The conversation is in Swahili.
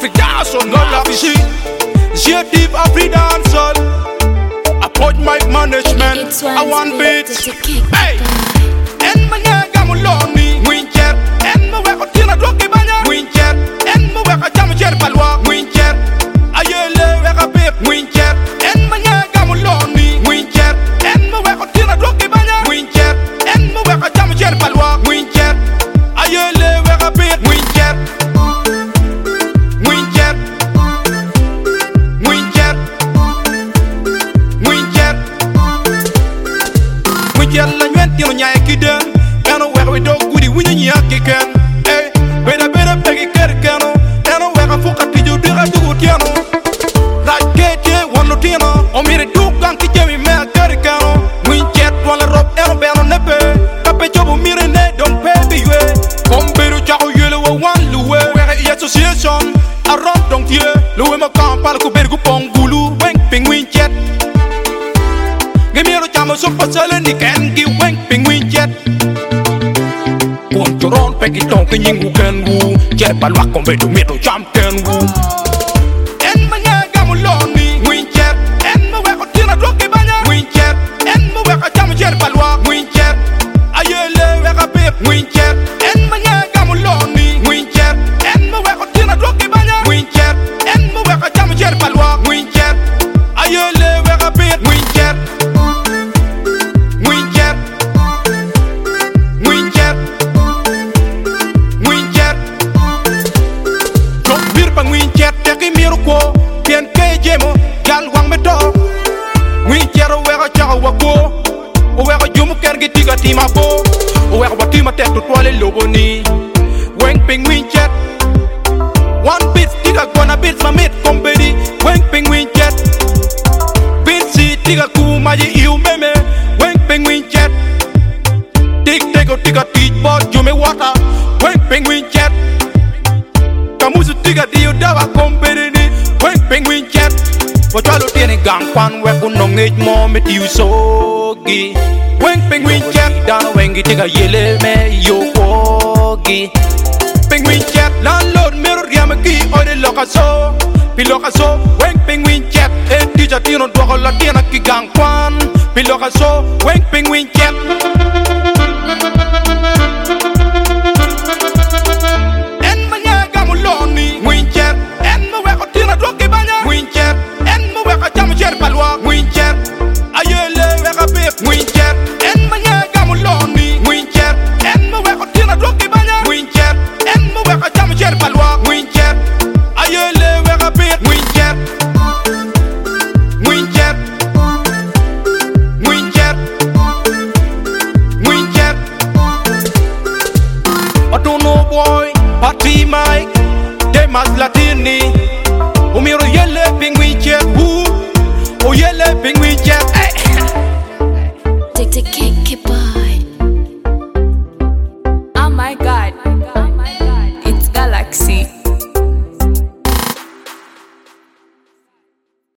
Africazo, no la fichi. J'ai deep Afri dancehall. Approach mic management. I want beats. Hey, en manyaga muloni. Wincher, en mo weko tina drogi banya. Wincher, en mo weko jamu cher palwa. Wincher, ayele weka pip. Wincher, en manyaga muloni. Wincher, en mo weko tina drogi banya. Wincher, en mo weko jamu cher palwa. Wincher, ayele weka pip. Wincher. Yalla ñwen tino ñaay ki den eno wex we do gudi wuñu ñaki ken eh beda beda pegi ker keno eno wexa fukati ju dira dugu tieno raj kete wonu tino o mire du kan ki jemi me ker keno muy jet wala rob eno beno nepe kape jobu mire ne don pebi we komberu chaxu yele wo wan luwe wexe association a rob don tie luwe ma kampal ko bergu pongulu weng penguin jet Gemiro chamo super sale ni ken gi weng penguin jet Pon choron pegi ton ke nyingu ken wu Jet balwa kombe do miro cham ken wu En manya gamuloni wing jet En mo weko tina drogi banya wing jet En mo weko chamo jet balwa wing jet Ayele weka pip wing jet En manya gamuloni wing jet En mo weko tina drogi banya wing jet En mo weko chamo jet balwa wing jet Ayele weka pip wing jet Pien ke jemo gal wang me do wi jero wega chaga wako o wega jumu kergi tiga tima bo o wega batima tek to toile loboni weng penguin jet one bit tiga gonna bit mamit kombedi weng penguin jet binsi tiga kumaji iu meme weng penguin jet tik tego tiga tij bo jume wata weng penguin jet kamusu tiga dio dawa kombedi ni Weng penguin jet Wachalo tiene gang pan weku nongej mo me tiu sogi Weng penguin jet Dano wengi tiga yele me yokogi Penguin jet Landlord mirror yame ki ode loka so Piloka so Weng penguin jet E tija tino dwako la tiena ki gang pan Piloka so Weng penguin